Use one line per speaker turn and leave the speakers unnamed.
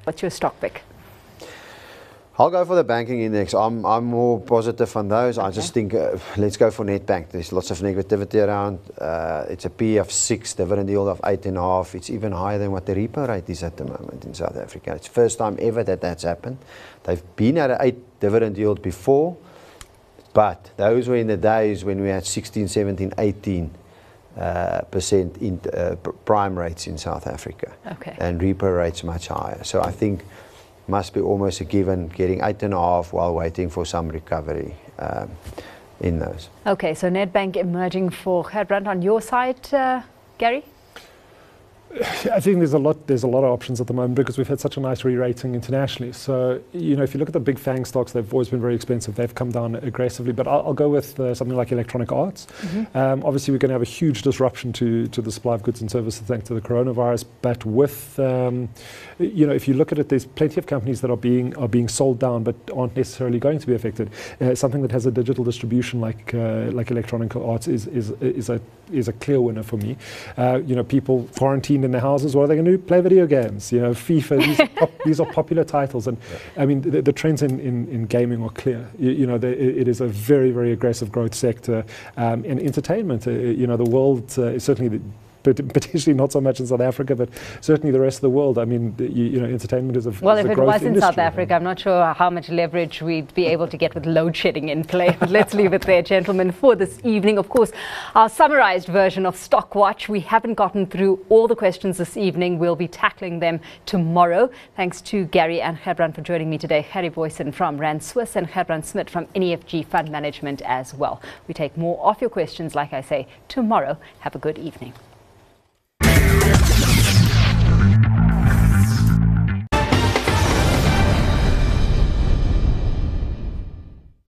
What's your stock pick?
I'll go for the banking index. I'm more positive on those. I just think let's go for Nedbank. There's lots of negativity around. It's a P of 6, dividend yield of 8.5. It's even higher than what the repo rate is at the moment in South Africa. It's the first time ever that that's happened. They've been at an 8 dividend yield before, but those were in the days when we had 16, 17, 18 percent in prime rates in South Africa, and repo rates much higher. So I think must be almost a given, getting 8.5 while waiting for some recovery in those.
Okay, so Nedbank emerging for Gerbrand. On your side, Gary?
I think there's a lot of options at the moment because we've had such a nice re-rating internationally. So, you know, if you look at the big FANG stocks, they've always been very expensive. They've come down aggressively, but I'll go with something like Electronic Arts. Obviously, we're going to have a huge disruption to the supply of goods and services thanks to the coronavirus. But with, you know, if you look at it, there's plenty of companies that are being sold down, but aren't necessarily going to be affected. Something that has a digital distribution like Electronic Arts is a clear winner for me. You know, people quarantined in their houses, what are they going to do? Play video games. You know, FIFA, these are popular titles. And I mean, the trends in gaming are clear. You know, it is a very, very aggressive growth sector. And entertainment, you know, the world is certainly but potentially not so much in South Africa, but certainly the rest of the world. I mean, you know, entertainment is a
well,
is
if
a
it
growth
was in
industry.
South Africa, I'm not sure how much leverage we'd be able to get with load shedding in play. But let's leave it there, gentlemen, for this evening. Of course, our summarized version of Stock Watch. We haven't gotten through all the questions this evening. We'll be tackling them tomorrow. Thanks to Gary and Gerbrand for joining me today. Harry Boyson from Rand Swiss and Gerbrand Smit from NEFG Fund Management as well. We take more of your questions, like I say, tomorrow. Have a good evening.